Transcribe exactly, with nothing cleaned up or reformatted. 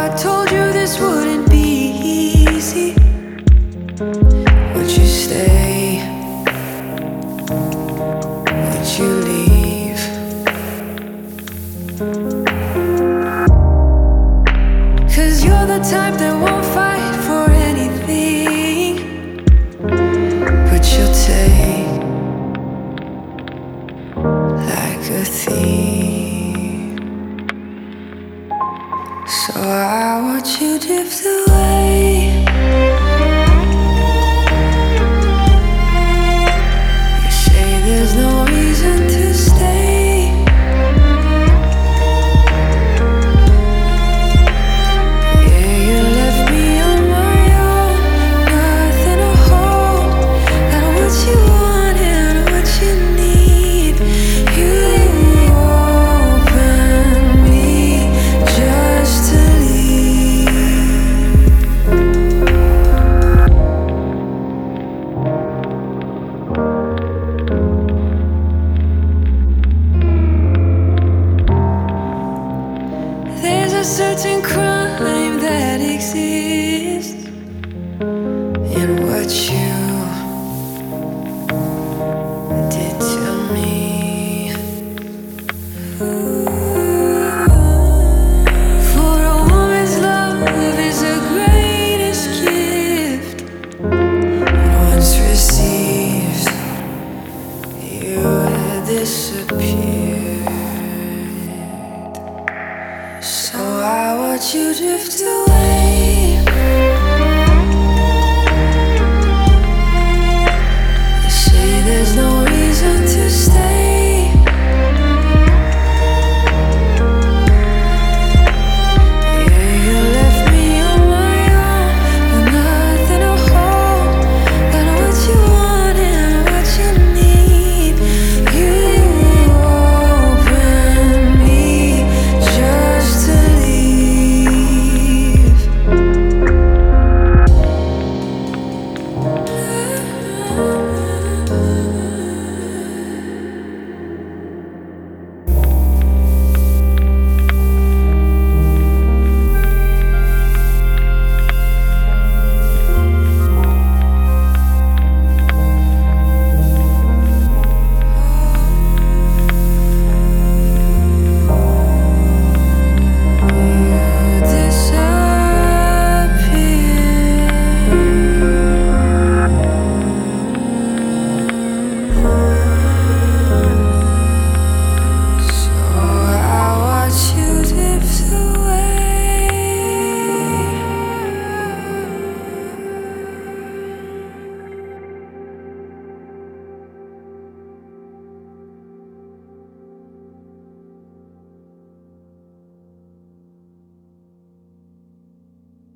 I told you this wouldn't be easy. Would you stay? Would you leave? 'Cause you're the type that won't fight for anything, but you'll take like a thief. So I watch you drift away. You say there's no reason to stay. Yeah, you left me on my own, nothing to hold. Not what you want and what you need. You leave open me just to leave. There's a certain crime that exists in what you did to me. For a woman's love is the greatest gift. Once received, you disappeared. So I watch you drift away.